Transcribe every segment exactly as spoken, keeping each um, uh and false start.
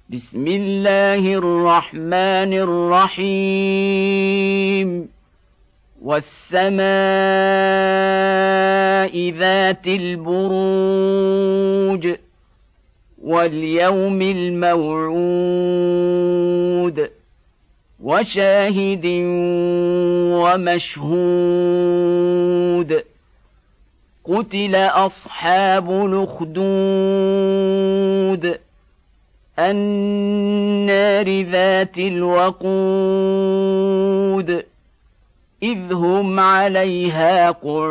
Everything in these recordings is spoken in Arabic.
بسم الله الرحمن الرحيم والسماء ذات البروج واليوم الموعود وشاهد ومشهود قتل أصحاب الأخدود النار ذات الوقود إذ هم عليها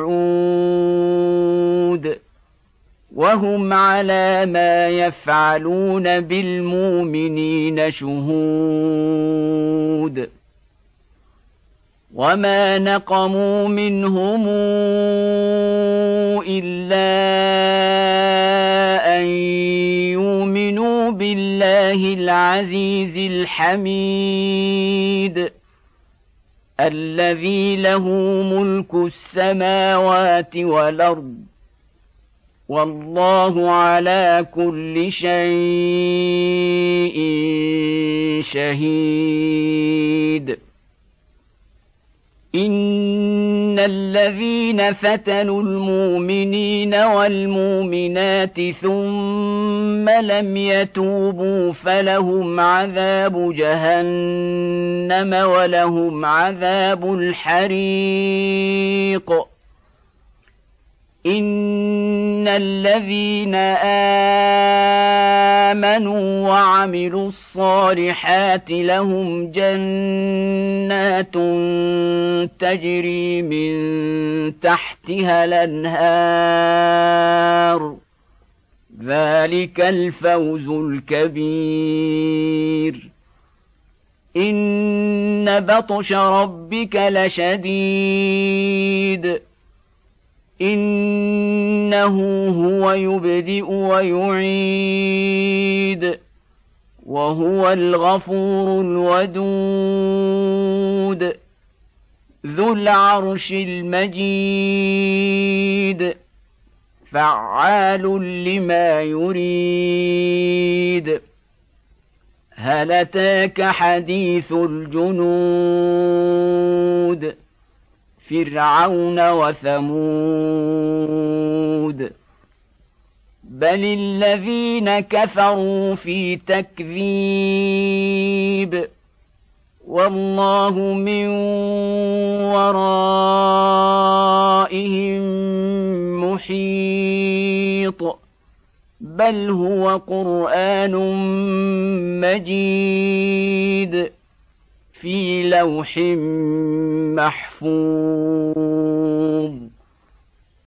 قعود وهم على ما يفعلون بالمؤمنين شهود وما نقموا منهم إلا أن يؤمنوا بالله العزيز الحميد الذي له ملك السماوات والأرض والله على كل شيء شهيد إن الذين فتنوا المؤمنين والمؤمنات ثم لم يتوبوا فلهم عذاب جهنم ولهم عذاب الحريق إن الذين آمنوا وعملوا الصالحات لهم جنات تجري من تحتها الأنهار ذلك الفوز الكبير إن بطش ربك لشديد إنه هو يبدئ ويعيد وهو الغفور الودود ذو العرش المجيد فعال لما يريد هل أتاك حديث الجنود فرعون وثمود بل الذين كفروا في تكذيب والله من ورائهم محيط بل هو قرآن مجيد. في لوح محفوظ.